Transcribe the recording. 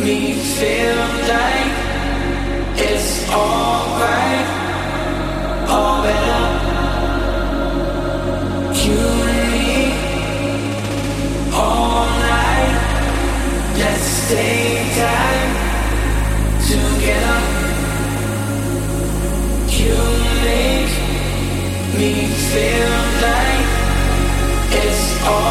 me feel like it's alright, all better. You and me, all night. Let's take time together. You make me feel like it's all